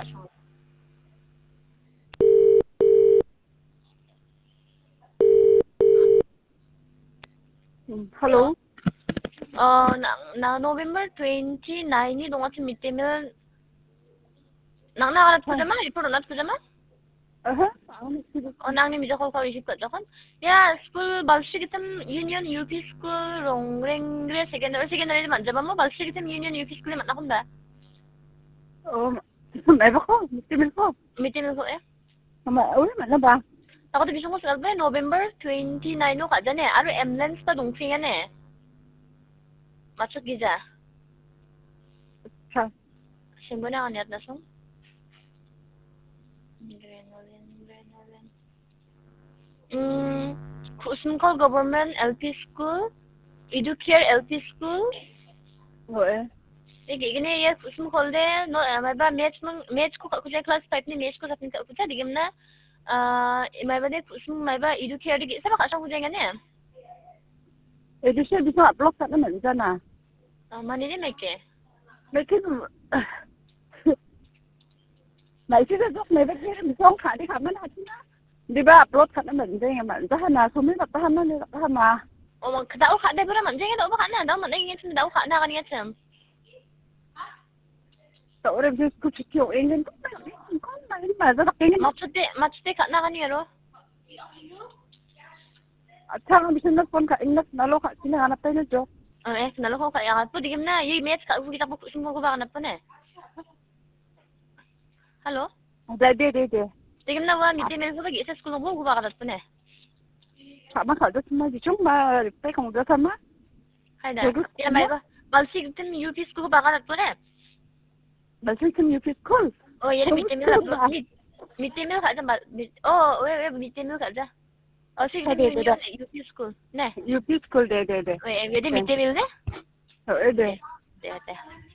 가서. Hello. 나 November 29이 동아치 밑에면 낭나가라 투자마? 일부러 나 투자마? 낭님 미자 거기 있을 거죠? 야, 스쿨 발시기템 유니언 UP 스쿨 롱랭그레 세계너리 만져봐 뭐 발시기템 유니언 UP 스쿨에 만나 혼다. Mẹ bắt không? Tìm không? 밑에면 소에? Mà ơi mà nó bà. 나도 비슷한 거 쓰는데 November 29로 가자네. 아루 엠렌스가 동생이네. 맞춰 기자. Sao? 신분에 안 했나서? Kusumkal Government LP School, Educare LP School. Rồi. Ini ya Kusumkal deh, no, maba match ko kuja class 5 ni match ko sa pinka kuja digam na, maba deh Kusum maba Educare di, sa baka siyang kuja nga niya. Ê, đi sao upload cả nó mình ra nè. Mani din may ke. Mấy cái này chứ cái này cái mình không khả đi khả nó nào chứ. Đi ba upload cả nó mình ra nghe mà ra na không biết là nó đi là mà. Tao ka deh pero man jeng tao baka na, tao man ay ngin tao ka na kaniya sam. Tao đem chứ cứ chịu em nên có mà ra cái Matchte ka na kaniya ro. Sao bisa na phone ka ingat na lo ka sinahanap tayo na joke. Nalo ko kaya po digam na, yung match ka kita po Kusum ko baka na pa na. Hello? Để. Digam na wa meeting na sa pag isa school ko baka na pa na. Phạm mắc khởi rất mà gì chúng mà tay không ra thăm á. Hay da. Ya may ba? Balsig tim UP school baka na pa na. Bạn sẽ xem YouTube school. Yan meeting na meeting na ka ba? Meeting na ka ja. Sige tim UP school. Ne. YouTube school để. Yan meeting na. Để. De.